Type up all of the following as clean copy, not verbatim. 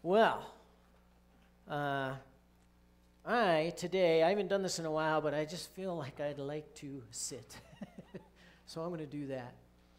Well, today, I haven't done this in a while, but I just feel like I'd like to sit. So I'm going to do that.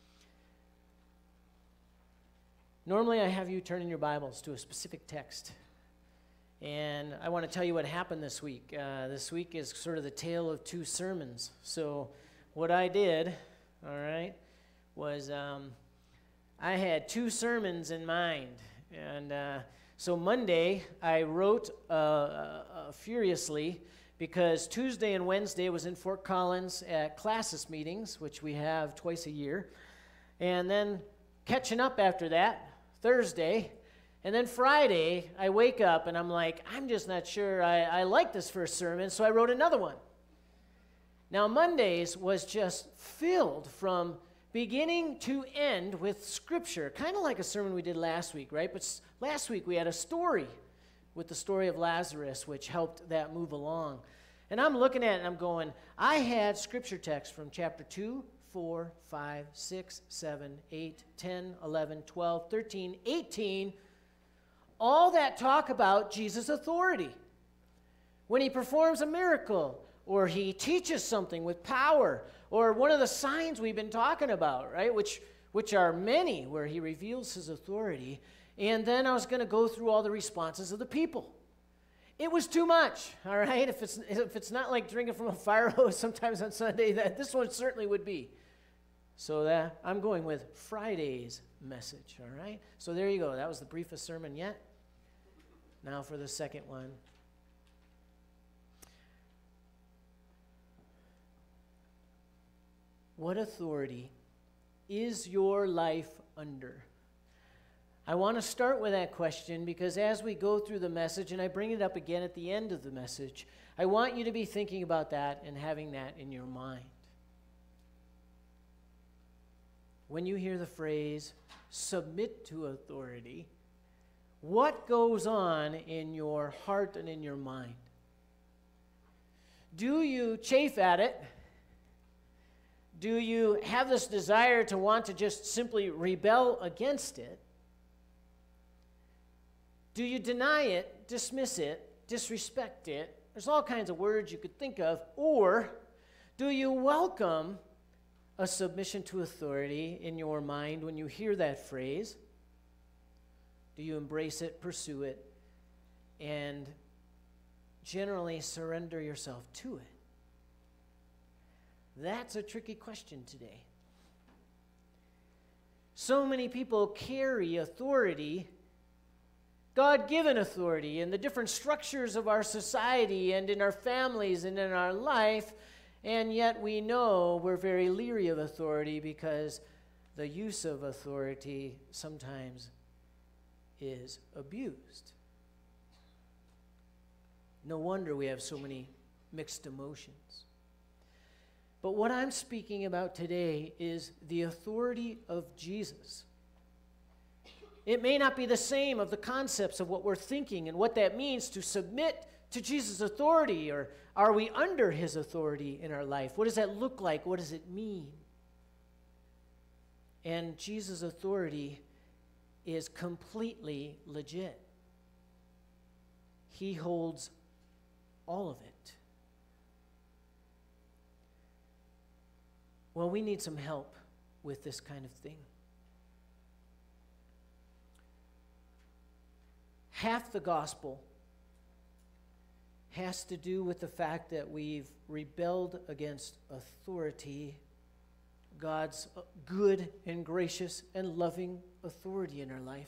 Normally, I have you turn in your Bibles to a specific text. And I want to tell you what happened this week. This week is sort of the tale of two sermons. So what I did, all right, was I had two sermons in mind. And so Monday, I wrote furiously because Tuesday and Wednesday was in Fort Collins at classis meetings, which we have twice a year. And then catching up after that, Thursday. And then Friday, I wake up and I'm like, I'm just not sure I like this first sermon, so I wrote another one. Now, Mondays was just filled from beginning to end with Scripture, kind of like a sermon we did last week, right? But last week we had a story with the story of Lazarus, which helped that move along. And I'm looking at it and I'm going, I had Scripture text from chapter 2, 4, 5, 6, 7, 8, 10, 11, 12, 13, 18, all that talk about Jesus' authority. When he performs a miracle, or he teaches something with power, or one of the signs we've been talking about, right, which are many, where he reveals his authority. And then I was going to go through all the responses of the people. It was too much, all right? If it's not like drinking from a fire hose sometimes on Sunday, this one certainly would be. So that I'm going with Friday's message, all right? So there you go. That was the briefest sermon yet. Now for the second one. What authority is your life under? I want to start with that question because as we go through the message, and I bring it up again at the end of the message, I want you to be thinking about that and having that in your mind. When you hear the phrase, submit to authority, what goes on in your heart and in your mind? Do you chafe at it? Do you have this desire to want to just simply rebel against it? Do you deny it, dismiss it, disrespect it? There's all kinds of words you could think of. Or do you welcome a submission to authority in your mind when you hear that phrase? Do you embrace it, pursue it, and generally surrender yourself to it? That's a tricky question today. So many people carry authority, God-given authority, in the different structures of our society and in our families and in our life, and yet we know we're very leery of authority because the use of authority sometimes is abused. No wonder we have so many mixed emotions. But what I'm speaking about today is the authority of Jesus. It may not be the same of the concepts of what we're thinking and what that means to submit to Jesus' authority, or are we under his authority in our life? What does that look like? What does it mean? And Jesus' authority is completely legit. He holds all of it. Well, we need some help with this kind of thing. Half the gospel has to do with the fact that we've rebelled against authority, God's good and gracious and loving authority in our life.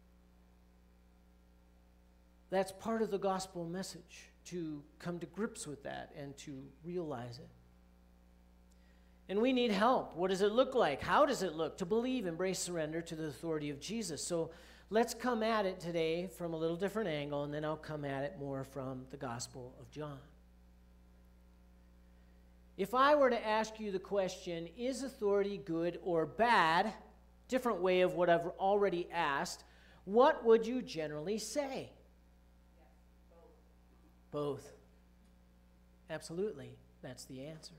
That's part of the gospel message, to come to grips with that and to realize it. And we need help. What does it look like? How does it look to believe, embrace, surrender to the authority of Jesus? So let's come at it today from a little different angle, and then I'll come at it more from the Gospel of John. If I were to ask you the question, is authority good or bad, different way of what I've already asked, what would you generally say? Both. Absolutely. That's the answer.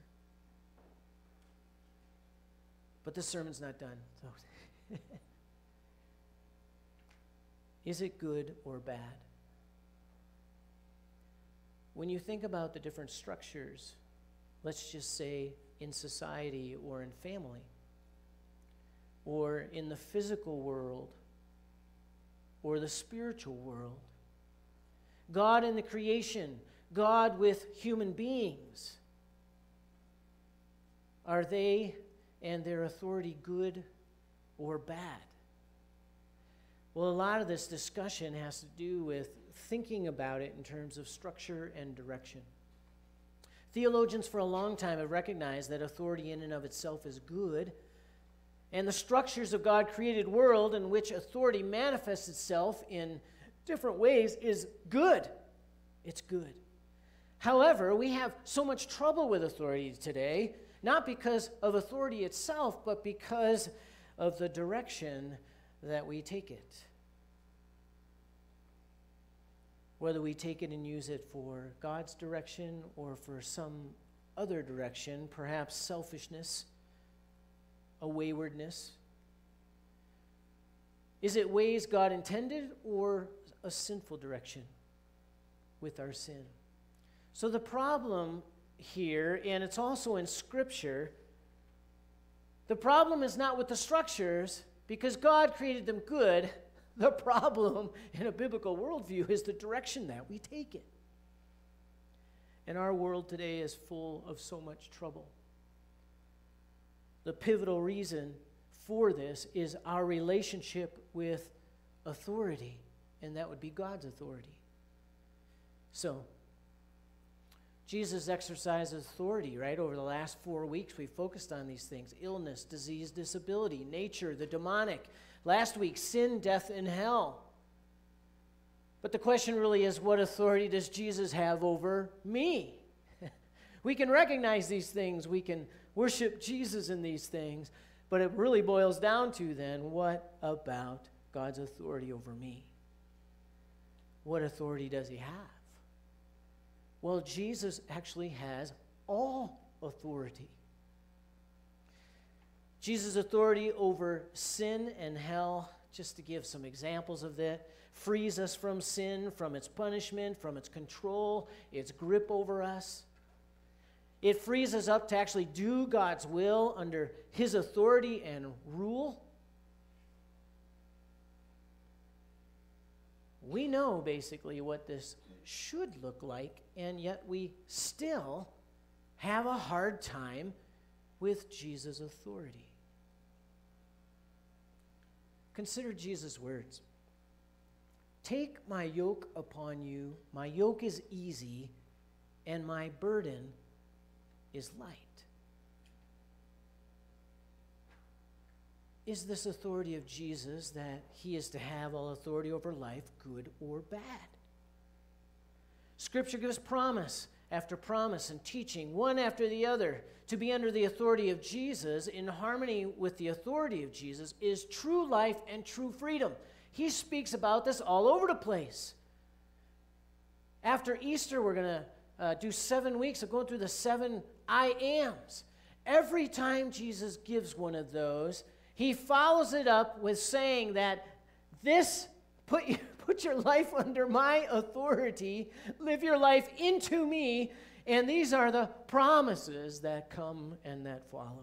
But this sermon's not done. So Is it good or bad? When you think about the different structures, let's just say in society or in family, or in the physical world, or the spiritual world, God in the creation, God with human beings, are they and their authority good or bad? Well, a lot of this discussion has to do with thinking about it in terms of structure and direction. Theologians for a long time have recognized that authority in and of itself is good, and the structures of God-created world in which authority manifests itself in different ways is good. It's good. However, we have so much trouble with authority today, not because of authority itself, but because of the direction that we take it. Whether we take it and use it for God's direction or for some other direction, perhaps selfishness, a waywardness. Is it ways God intended or a sinful direction with our sin? So the problem here, and it's also in Scripture, the problem is not with the structures, because God created them good. The problem in a biblical worldview is the direction that we take it. And our world today is full of so much trouble. The pivotal reason for this is our relationship with authority, and that would be God's authority. So, Jesus exercised authority, right? Over the last 4 weeks, we focused on these things: illness, disease, disability, nature, the demonic. Last week, sin, death, and hell. But the question really is, what authority does Jesus have over me? We can recognize these things. We can worship Jesus in these things. But it really boils down to then, what about God's authority over me? What authority does he have? Well, Jesus actually has all authority. Jesus' authority over sin and hell, just to give some examples of that, frees us from sin, from its punishment, from its control, its grip over us. It frees us up to actually do God's will under his authority and rule. We know basically what this should look like, and yet we still have a hard time with Jesus' authority. Consider Jesus' words. Take my yoke upon you. My yoke is easy, and my burden is light. Is this authority of Jesus, that he is to have all authority over life, good or bad? Scripture gives promise after promise and teaching, one after the other. To be under the authority of Jesus, in harmony with the authority of Jesus, is true life and true freedom. He speaks about this all over the place. After Easter, we're going to do 7 weeks of going through the 7 I ams. Every time Jesus gives one of those, he follows it up with saying that this, put your life under my authority, live your life into me, and these are the promises that come and that follow.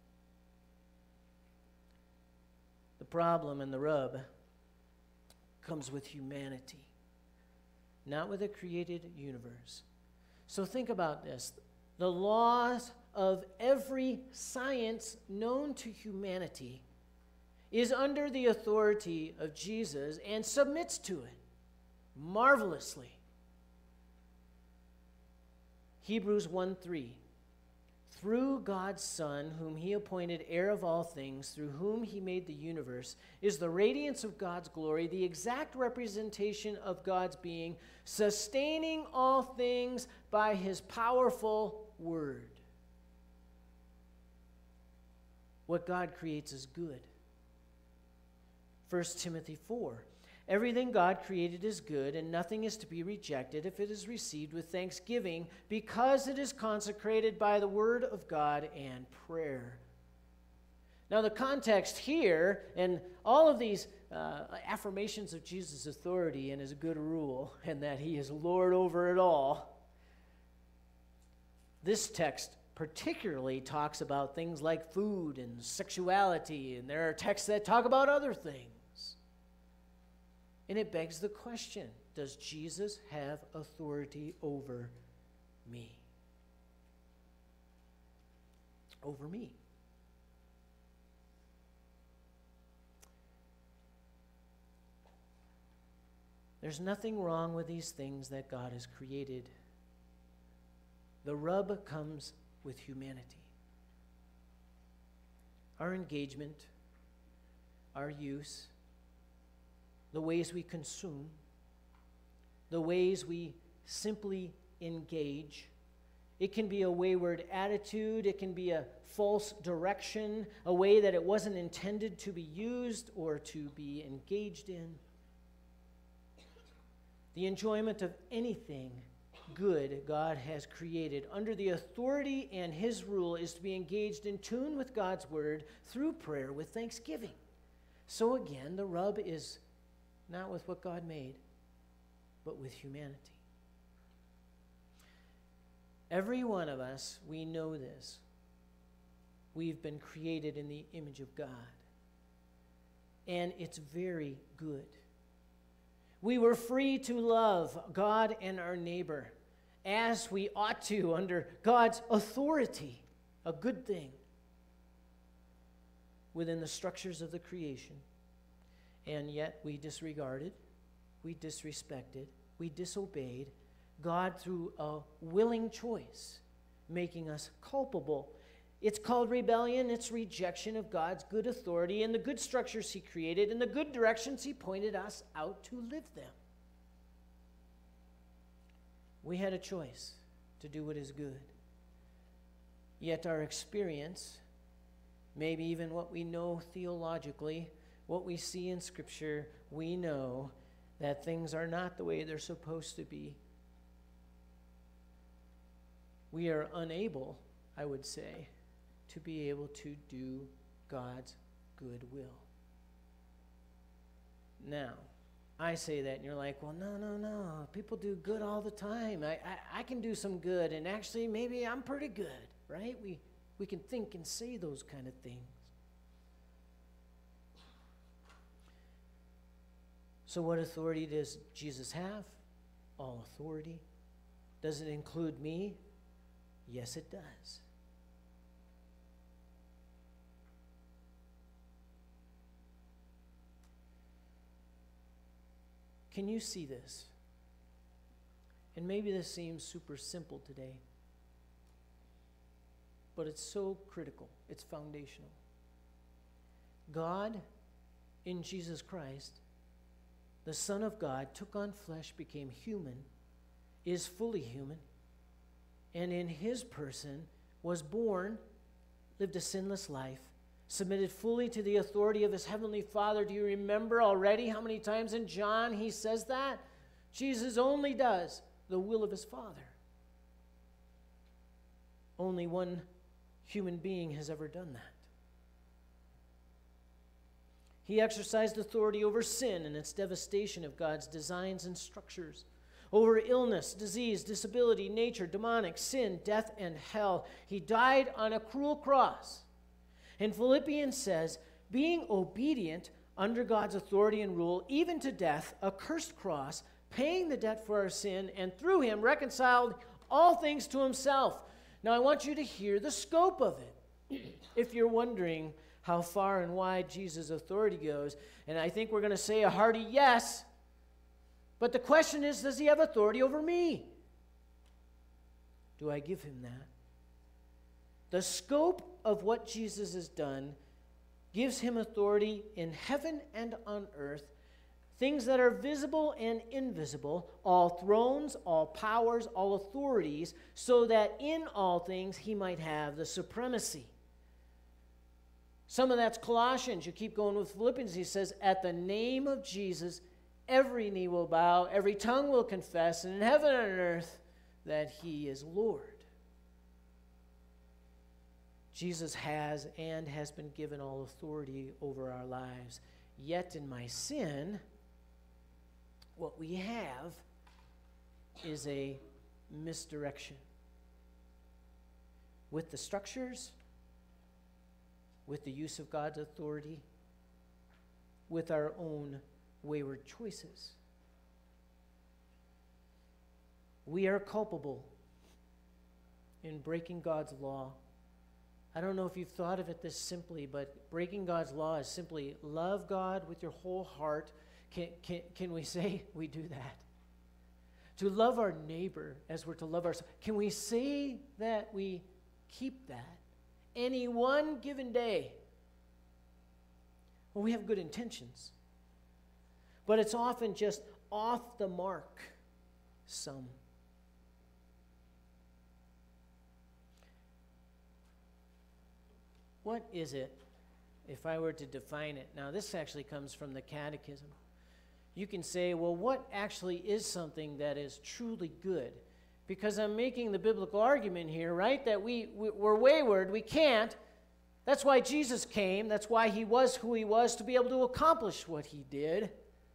The problem and the rub comes with humanity, not with a created universe. So think about this. The laws of every science known to humanity is under the authority of Jesus and submits to it marvelously. Hebrews 1:3. Through God's Son, whom he appointed heir of all things, through whom he made the universe, is the radiance of God's glory, the exact representation of God's being, sustaining all things by his powerful word. What God creates is good. 1 Timothy 4. Everything God created is good, and nothing is to be rejected if it is received with thanksgiving, because it is consecrated by the word of God and prayer. Now, the context here, and all of these affirmations of Jesus' authority and his good rule, and that he is Lord over it all, this text particularly talks about things like food and sexuality, and there are texts that talk about other things. And it begs the question, does Jesus have authority over me? Over me. There's nothing wrong with these things that God has created. The rub comes with humanity. Our engagement, our use, the ways we consume, the ways we simply engage. It can be a wayward attitude. It can be a false direction, a way that it wasn't intended to be used or to be engaged in. The enjoyment of anything good God has created under the authority and his rule is to be engaged in tune with God's word through prayer with thanksgiving. So again, the rub is not with what God made, but with humanity. Every one of us, we know this. We've been created in the image of God. And it's very good. We were free to love God and our neighbor as we ought to under God's authority, a good thing, within the structures of the creation. And yet we disregarded, we disrespected, we disobeyed God through a willing choice, making us culpable. It's called rebellion. It's rejection of God's good authority and the good structures he created and the good directions he pointed us out to live them. We had a choice to do what is good. Yet our experience, maybe even what we know theologically, what we see in Scripture, we know that things are not the way they're supposed to be. We are unable, I would say, to be able to do God's good will. Now, I say that and you're like, well, no. People do good all the time. I can do some good, and actually maybe I'm pretty good, right? We can think and say those kind of things. So what authority does Jesus have? All authority. Does it include me? Yes, it does. Can you see this? And maybe this seems super simple today, but it's so critical. It's foundational. God, in Jesus Christ, the Son of God, took on flesh, became human, is fully human, and in his person was born, lived a sinless life, submitted fully to the authority of his heavenly Father. Do you remember already how many times in John he says that? Jesus only does the will of his Father. Only one human being has ever done that. He exercised authority over sin and its devastation of God's designs and structures, over illness, disease, disability, nature, demonic, sin, death, and hell. He died on a cruel cross. And Philippians says, being obedient under God's authority and rule, even to death, a cursed cross, paying the debt for our sin, and through him reconciled all things to himself. Now I want you to hear the scope of it. If you're wondering how far and wide Jesus' authority goes, and I think we're going to say a hearty yes, but the question is, does he have authority over me? Do I give him that? The scope of what Jesus has done gives him authority in heaven and on earth, things that are visible and invisible, all thrones, all powers, all authorities, so that in all things he might have the supremacy. Some of that's Colossians. You keep going with Philippians. He says, at the name of Jesus, every knee will bow, every tongue will confess, in heaven and on earth, that he is Lord. Jesus has and has been given all authority over our lives. Yet in my sin, what we have is a misdirection. With the structures, with the use of God's authority, with our own wayward choices. We are culpable in breaking God's law. I don't know if you've thought of it this simply, but breaking God's law is simply love God with your whole heart. Can we say we do that? To love our neighbor as we're to love ourselves. Can we say that we keep that any one given day? Well, we have good intentions, but it's often just off the mark some. What is it, if I were to define it? Now, this actually comes from the Catechism. You can say, well, what actually is something that is truly good? Because I'm making the biblical argument here, right, that we're wayward, we can't. That's why Jesus came. That's why he was who he was, to be able to accomplish what he did.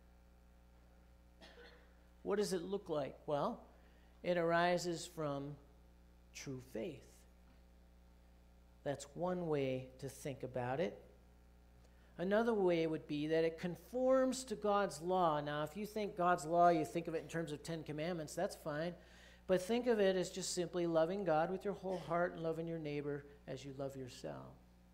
What does it look like? Well, it arises from true faith. That's one way to think about it. Another way would be that it conforms to God's law. Now, if you think God's law, you think of it in terms of 10 commandments, that's fine. But think of it as just simply loving God with your whole heart and loving your neighbor as you love yourself.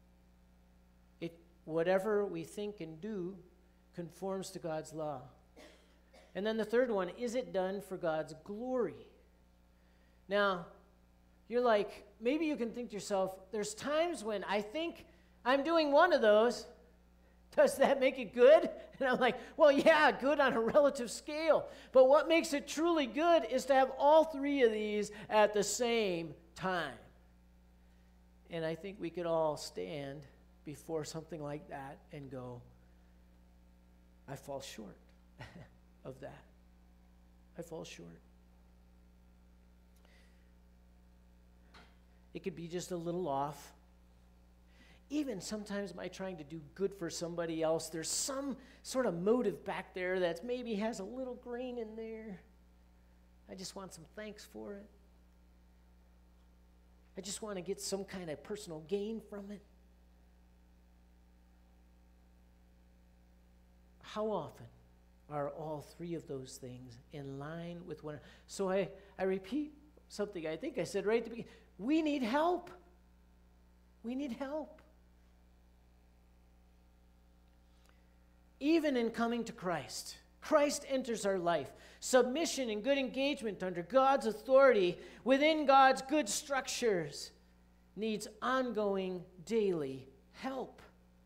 Whatever we think and do conforms to God's law. And then the third one, is it done for God's glory? Now, you're like, maybe you can think to yourself, there's times when I think I'm doing one of those. Does that make it good? And I'm like, well, yeah, good on a relative scale. But what makes it truly good is to have all three of these at the same time. And I think we could all stand before something like that and go, I fall short of that. I fall short. It could be just a little off. Even sometimes by trying to do good for somebody else, there's some sort of motive back there that maybe has a little grain in there. I just want some thanks for it. I just want to get some kind of personal gain from it. How often are all three of those things in line with one another? So I repeat something I think I said right at the beginning. We need help. We need help. Even in coming to Christ, Christ enters our life. Submission and good engagement under God's authority within God's good structures needs ongoing daily help.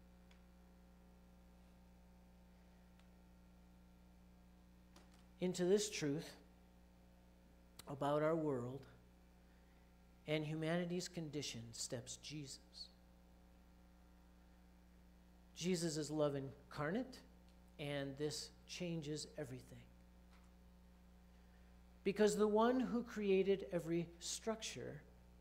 Into this truth about our world and humanity's condition steps Jesus. Jesus is love incarnate, and this changes everything. Because the one who created every structure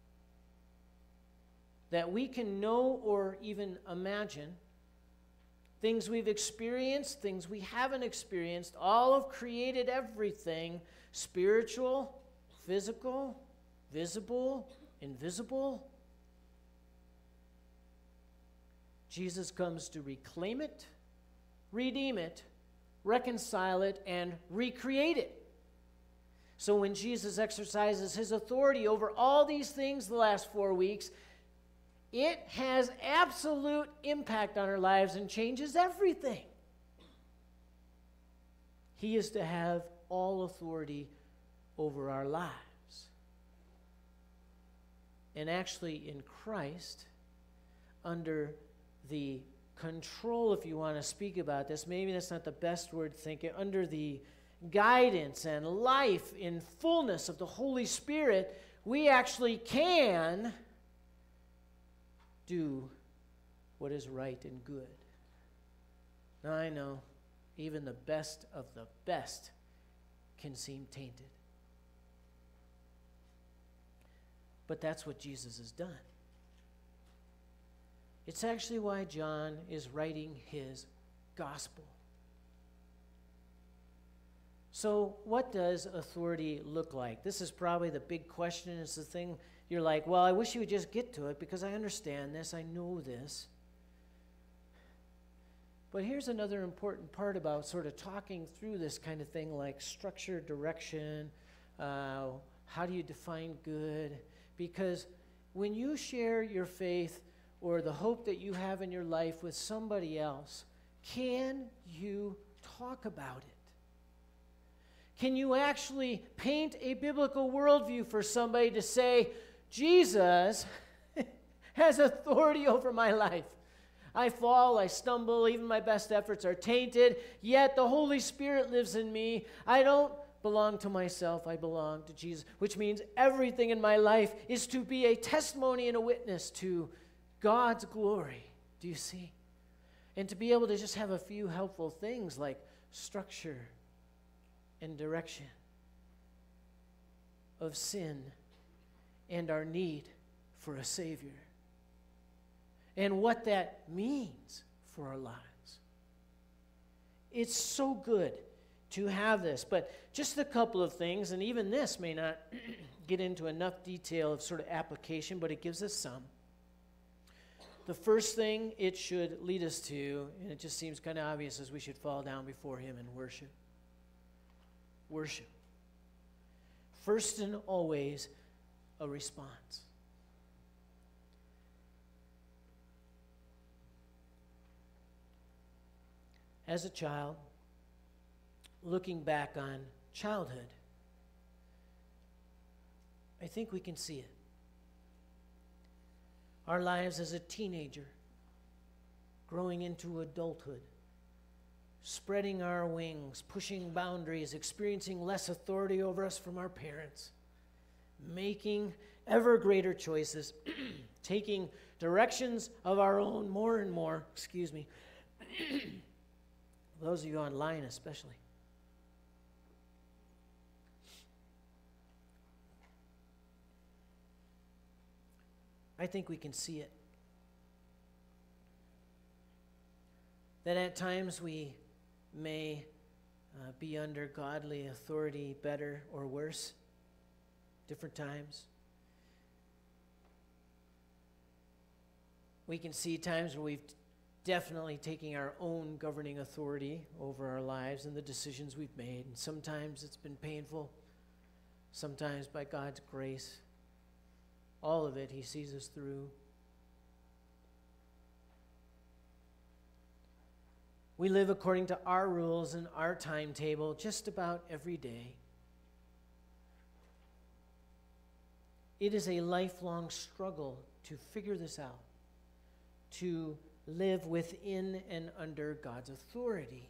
that we can know or even imagine, things we've experienced, things we haven't experienced, all have created everything, spiritual, physical, visible, invisible. Jesus comes to reclaim it, redeem it, reconcile it, and recreate it. So when Jesus exercises his authority over all these things the last 4 weeks, it has absolute impact on our lives and changes everything. He is to have all authority over our lives. And actually in Christ, under the control, if you want to speak about this, maybe that's not the best word to think, under the guidance and life in fullness of the Holy Spirit, we actually can do what is right and good. Now I know even the best of the best can seem tainted. But that's what Jesus has done. It's actually why John is writing his gospel. So what does authority look like? This is probably the big question. It's the thing you're like, well, I wish you would just get to it because I understand this, I know this. But here's another important part about sort of talking through this kind of thing, like structure, direction, how do you define good? Because when you share your faith or the hope that you have in your life with somebody else, can you talk about it? Can you actually paint a biblical worldview for somebody to say, Jesus has authority over my life? I fall, I stumble, even my best efforts are tainted, yet the Holy Spirit lives in me. I don't belong to myself, I belong to Jesus, which means everything in my life is to be a testimony and a witness to God's glory. Do you see? And to be able to just have a few helpful things like structure and direction of sin and our need for a Savior and what that means for our lives. It's so good to have this, but just a couple of things, and even this may not get into enough detail of sort of application, but it gives us some. The first thing it should lead us to, and it just seems kind of obvious, is we should fall down before Him and worship. Worship. First and always, a response. As a child, looking back on childhood, I think we can see it. Our lives as a teenager, growing into adulthood, spreading our wings, pushing boundaries, experiencing less authority over us from our parents, making ever greater choices, taking directions of our own more and more, those of you online especially. I think we can see it. That at times we may be under godly authority, better or worse, different times. We can see times where we've definitely taken our own governing authority over our lives and the decisions we've made. And sometimes it's been painful, sometimes by God's grace. All of it, He sees us through. We live according to our rules and our timetable just about every day. It is a lifelong struggle to figure this out, to live within and under God's authority.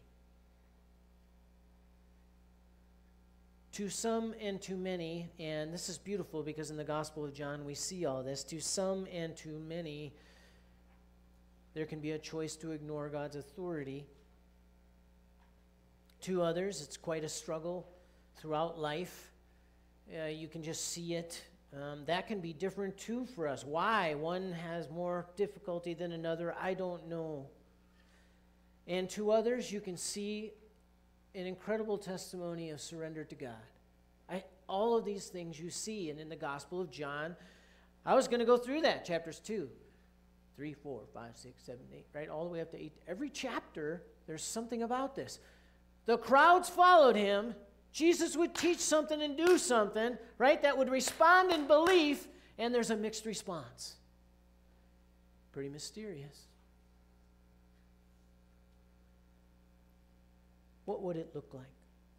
To some and to many, and this is beautiful because in the Gospel of John we see all this, to some and to many, there can be a choice to ignore God's authority. To others, it's quite a struggle throughout life. You can just see it. That can be different too for us. Why? One has more difficulty than another, I don't know. And to others, you can see an incredible testimony of surrender to God. All of these things you see, and in the Gospel of John, I was going to go through that, chapters 2, 3, 4, 5, 6, 7, 8, right, all the way up to 8. Every chapter, there's something about this. The crowds followed Him. Jesus would teach something and do something, right, that would respond in belief, and there's a mixed response. Pretty mysterious. What would it look like?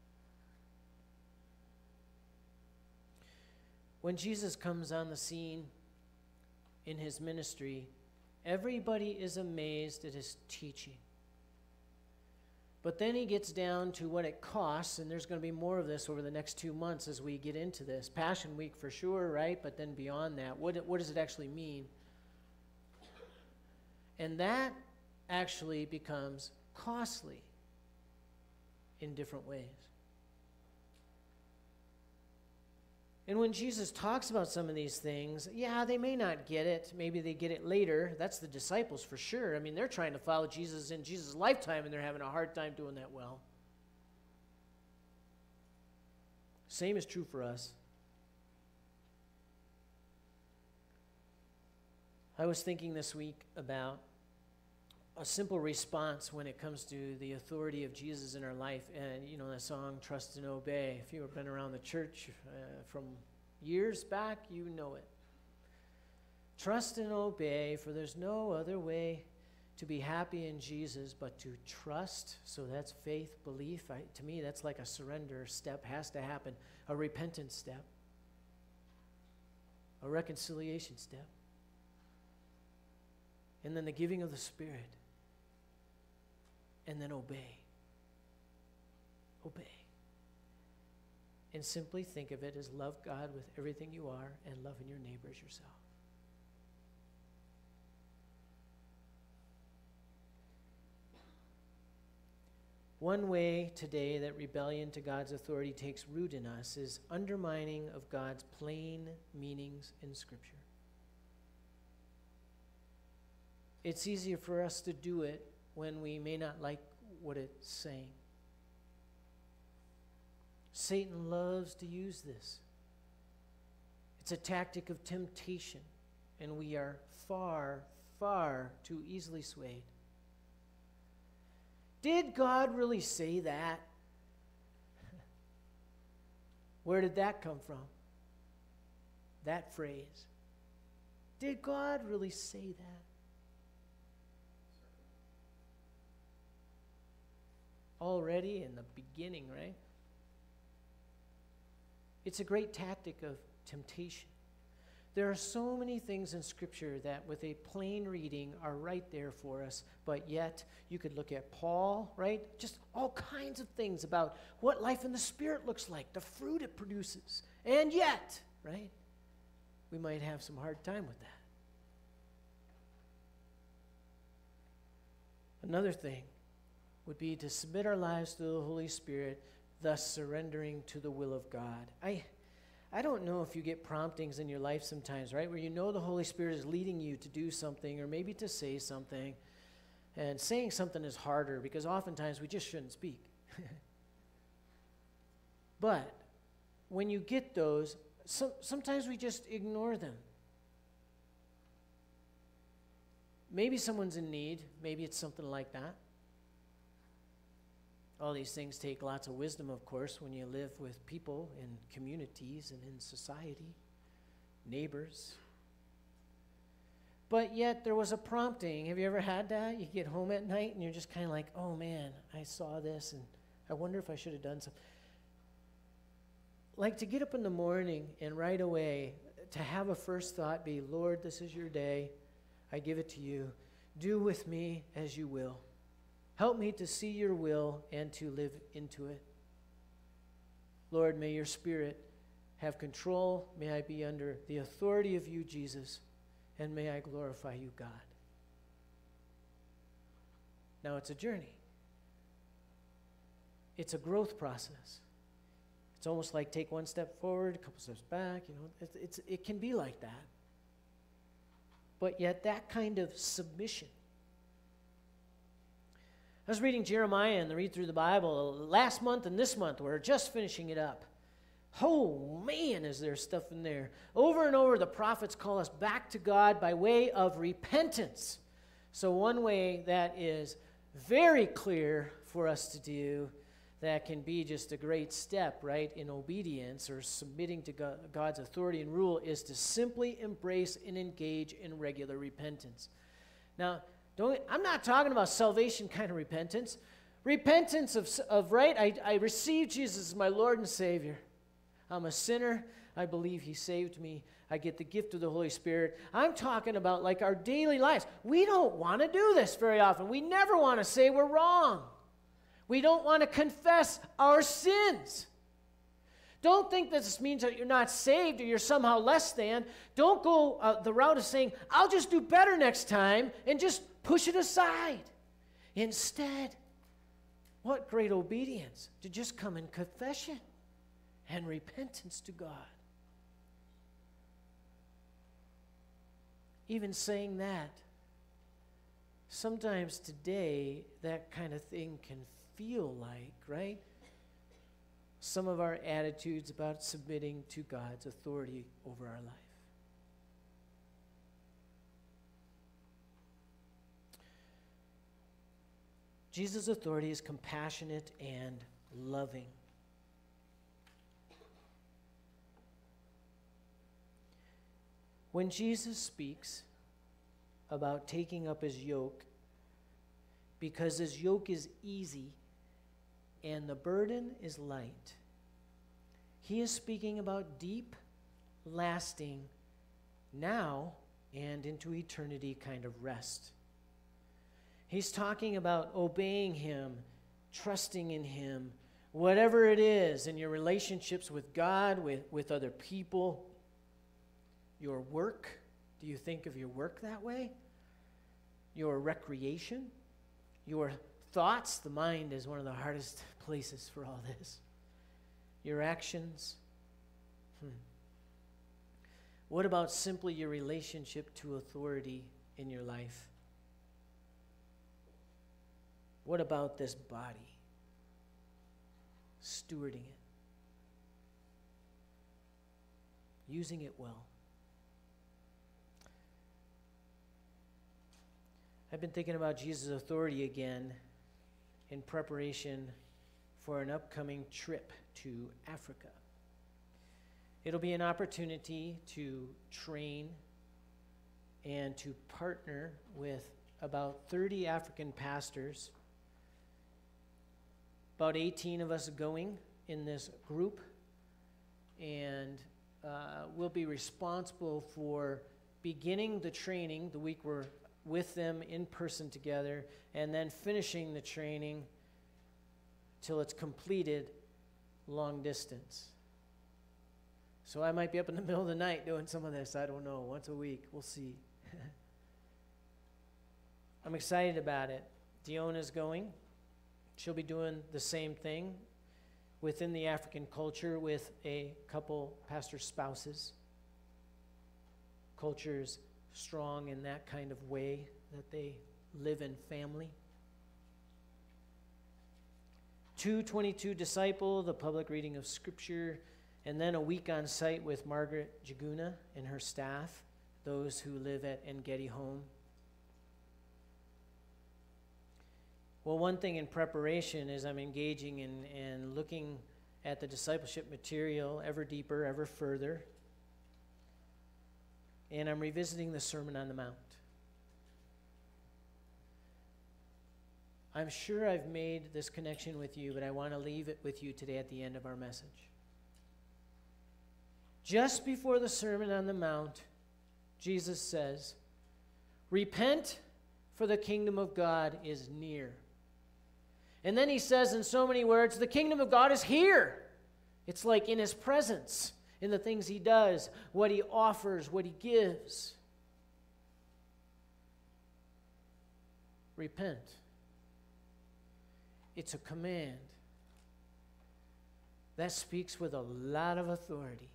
When Jesus comes on the scene in His ministry, everybody is amazed at His teaching. But then He gets down to what it costs, and there's going to be more of this over the next 2 months as we get into this. Passion Week for sure, right? But then beyond that, what does it actually mean? And that actually becomes costly in different ways. And when Jesus talks about some of these things, yeah, they may not get it. Maybe they get it later. That's the disciples for sure. I mean, they're trying to follow Jesus in Jesus' lifetime, and they're having a hard time doing that well. Same is true for us. I was thinking this week about a simple response when it comes to the authority of Jesus in our life. And, you know, that song, Trust and Obey. If you've been around the church from years back, you know it. Trust and obey, for there's no other way to be happy in Jesus but to trust. So that's faith, belief. To me, that's like a surrender step, has to happen. A repentance step. A reconciliation step. And then the giving of the Spirit. And then obey. Obey. And simply think of it as love God with everything you are and loving your neighbor as yourself. One way today that rebellion to God's authority takes root in us is undermining of God's plain meanings in Scripture. It's easier for us to do it when we may not like what it's saying. Satan loves to use this. It's a tactic of temptation, and we are far, far too easily swayed. Did God really say that? Where did that come from? That phrase. Did God really say that? Already in the beginning, right? It's a great tactic of temptation. There are so many things in Scripture that with a plain reading are right there for us, but yet you could look at Paul, right? Just all kinds of things about what life in the Spirit looks like, the fruit it produces. And yet, right, we might have some hard time with that. Another thing would be to submit our lives to the Holy Spirit, thus surrendering to the will of God. I don't know if you get promptings in your life sometimes, right, where you know the Holy Spirit is leading you to do something or maybe to say something, and saying something is harder because oftentimes we just shouldn't speak. But when you get those, sometimes we just ignore them. Maybe someone's in need. Maybe it's something like that. All these things take lots of wisdom, of course, when you live with people in communities and in society, neighbors. But yet there was a prompting. Have you ever had that? You get home at night and you're just kind of like, oh man, I saw this and I wonder if I should have done something. Like to get up in the morning and right away to have a first thought be, Lord, this is your day. I give it to you. Do with me as you will. Help me to see your will and to live into it. Lord, may your Spirit have control. May I be under the authority of you, Jesus, and may I glorify you, God. Now, it's a journey. It's a growth process. It's almost like take one step forward, a couple steps back. You know, it can be like that. But yet that kind of submission. I was reading Jeremiah and the read through the Bible last month and this month. We're just finishing it up. Oh, man, is there stuff in there. Over and over, the prophets call us back to God by way of repentance. So one way that is very clear for us to do that can be just a great step, right, in obedience or submitting to God's authority and rule is to simply embrace and engage in regular repentance. Now, I'm not talking about salvation kind of repentance. Repentance of right, I received Jesus as my Lord and Savior. I'm a sinner. I believe he saved me. I get the gift of the Holy Spirit. I'm talking about like our daily lives. We don't want to do this very often. We never want to say we're wrong. We don't want to confess our sins. Don't think that this means that you're not saved or you're somehow less than. Don't go the route of saying, I'll just do better next time and just push it aside. Instead, what great obedience to just come in confession and repentance to God. even saying that, sometimes today that kind of thing can feel like, right? Some of our attitudes about submitting to God's authority over our life. Jesus' authority is compassionate and loving. When Jesus speaks about taking up his yoke, because his yoke is easy and the burden is light, he is speaking about deep, lasting, now and into eternity kind of rest. He's talking about obeying him, trusting in him, whatever it is in your relationships with God, with other people, your work. Do you think of your work that way? Your recreation, your thoughts. The mind is one of the hardest places for all this. Your actions. What about simply your relationship to authority in your life? What about this body? Stewarding it. Using it well. I've been thinking about Jesus' authority again in preparation for an upcoming trip to Africa. It'll be an opportunity to train and to partner with about 30 African pastors. About 18 of us going in this group, and we'll be responsible for beginning the training the week we're with them in person together, and then finishing the training till it's completed long distance. So I might be up in the middle of the night doing some of this. I don't know. Once a week. We'll see. I'm excited about it. Diona's going. She'll be doing the same thing within the African culture with a couple pastor spouses. Culture's strong in that kind of way that they live in family. 2:22 disciple, the public reading of Scripture, and then a week on site with Margaret Jaguna and her staff, those who live at Engedi Home. Well, one thing in preparation is I'm engaging in and looking at the discipleship material ever deeper, ever further. And I'm revisiting the Sermon on the Mount. I'm sure I've made this connection with you, but I want to leave it with you today at the end of our message. Just before the Sermon on the Mount, Jesus says, "Repent, for the kingdom of God is near." And then he says in so many words, the kingdom of God is here. It's like in his presence, in the things he does, what he offers, what he gives. Repent. It's a command. That speaks with a lot of authority.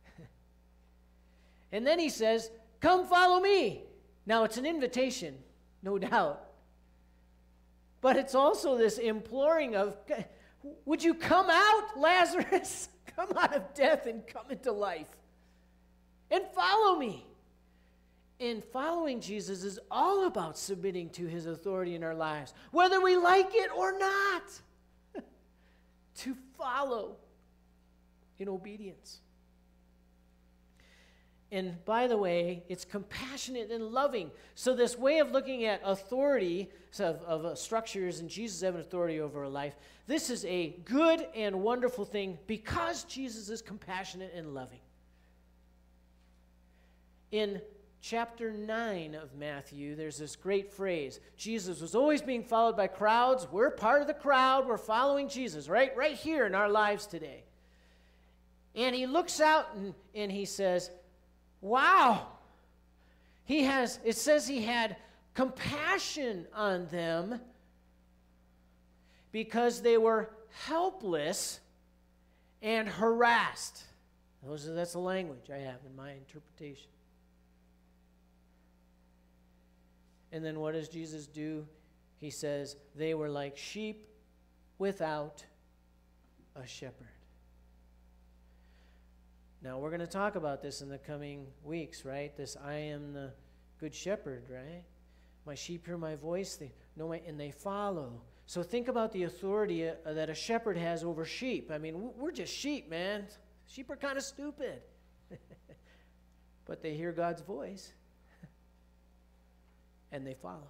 And then he says, "Come follow me." Now it's an invitation, no doubt. But it's also this imploring of, would you come out, Lazarus? Come out of death and come into life. And follow me. And following Jesus is all about submitting to his authority in our lives, whether we like it or not. To follow in obedience. And by the way, it's compassionate and loving. So this way of looking at authority, of structures and Jesus having authority over a life, this is a good and wonderful thing because Jesus is compassionate and loving. In chapter 9 of Matthew, there's this great phrase. Jesus was always being followed by crowds. We're part of the crowd. We're following Jesus right here in our lives today. And he looks out and he says, wow. It says he had compassion on them because they were helpless and harassed. That's the language I have in my interpretation. And then what does Jesus do? He says, they were like sheep without a shepherd. Now, we're going to talk about this in the coming weeks, right? This I am the good shepherd, right? My sheep hear my voice, they know and they follow. So think about the authority that a shepherd has over sheep. I mean, we're just sheep, man. Sheep are kind of stupid. But they hear God's voice, and they follow.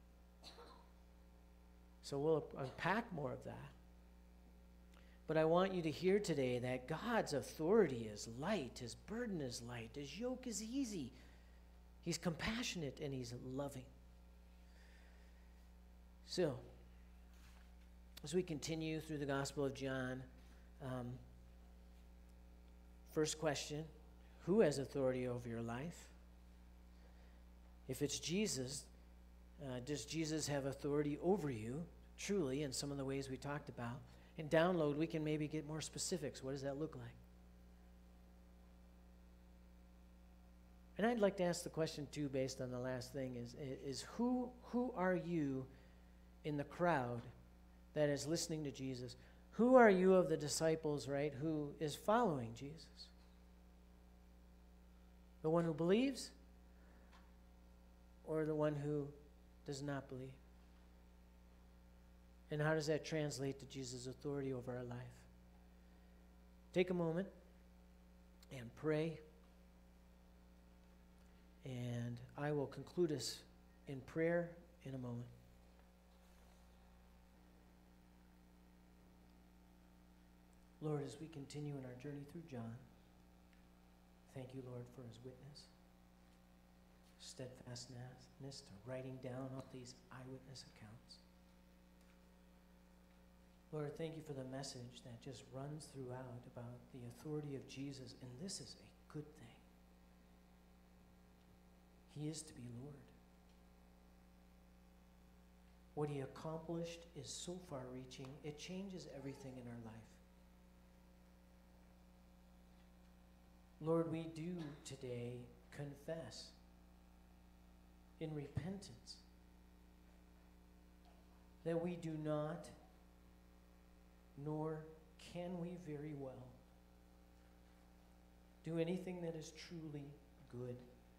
So we'll unpack more of that. But I want you to hear today that God's authority is light, His burden is light, His yoke is easy. He's compassionate and He's loving. So, as we continue through the Gospel of John, first question, who has authority over your life? If it's Jesus, does Jesus have authority over you, truly, in some of the ways we talked about? In download, we can maybe get more specifics. What does that look like? And I'd like to ask the question, too, based on the last thing, is who are you in the crowd that is listening to Jesus? Who are you of the disciples, right, who is following Jesus? The one who believes or the one who does not believe? And how does that translate to Jesus' authority over our life? Take a moment and pray. And I will conclude us in prayer in a moment. Lord, as we continue in our journey through John, thank you, Lord, for his witness, steadfastness to writing down all these eyewitness accounts. Lord, thank you for the message that just runs throughout about the authority of Jesus, and this is a good thing. He is to be Lord. What he accomplished is so far-reaching, it changes everything in our life. Lord, we do today confess in repentance that we do not, nor can we very well, do anything that is truly good.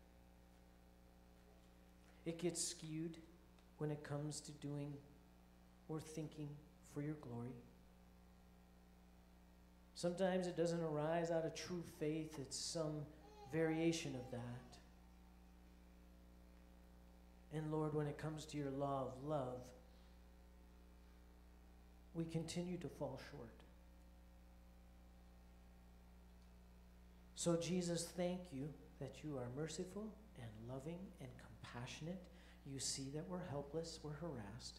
It gets skewed when it comes to doing or thinking for your glory. Sometimes it doesn't arise out of true faith, it's some variation of that. And Lord, when it comes to your love, we continue to fall short. So Jesus, thank you that you are merciful and loving and compassionate. You see that we're helpless, we're harassed.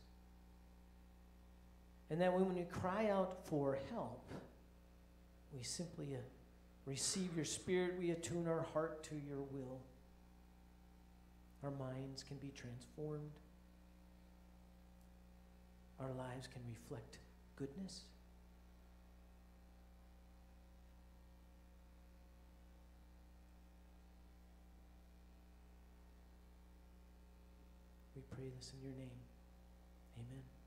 And that when we cry out for help, we simply receive your Spirit, we attune our heart to your will. Our minds can be transformed. Our lives can reflect goodness. We pray this in your name. Amen.